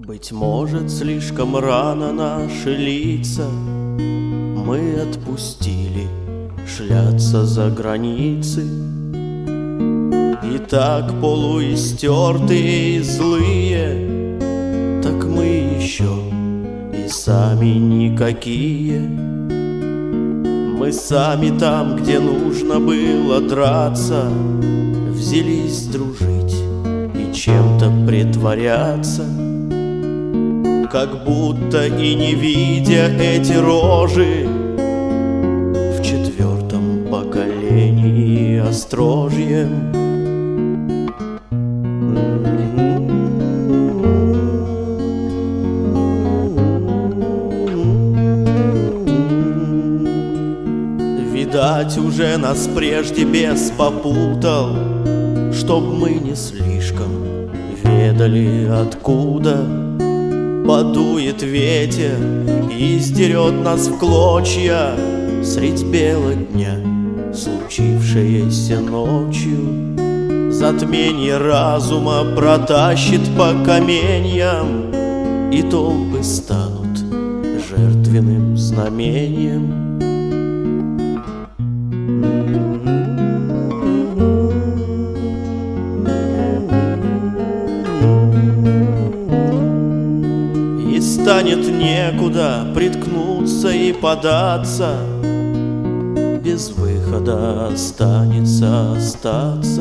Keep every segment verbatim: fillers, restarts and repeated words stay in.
Быть может, слишком рано наши лица мы отпустили шляться за границы. И так полуистертые и злые, так мы еще и сами никакие. Мы сами там, где нужно было драться, взялись дружить и чем-то притворяться, как будто и не видя эти рожи в четвертом поколении острожьем. Видать, уже нас прежде бес попутал, чтоб мы не слишком ведали, откуда подует ветер и сдерет нас в клочья средь бела дня, случившееся ночью. Затмение разума протащит по каменьям, и толпы станут жертвенным знамением. И станет некуда приткнуться и податься, без выхода останется остаться.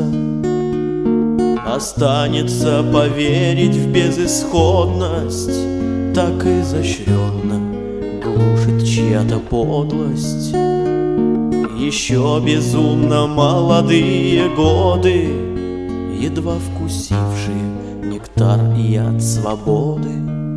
Останется поверить в безысходность, так изощренно глушит чья-то подлость. Еще безумно молодые годы, едва вкусившие нектар и яд свободы.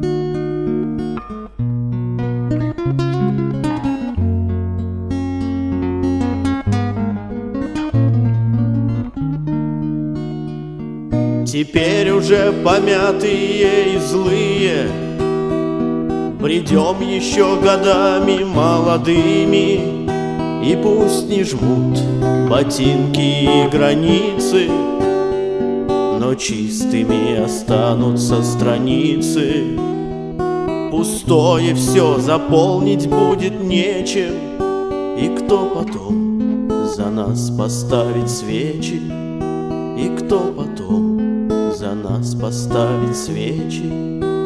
Теперь уже помятые и злые, бредем еще годами молодыми, и пусть не жмут ботинки и границы, но чистыми останутся страницы. Пустое все заполнить будет нечем, и кто потом за нас поставит свечи, и кто потом за нас поставит свечи.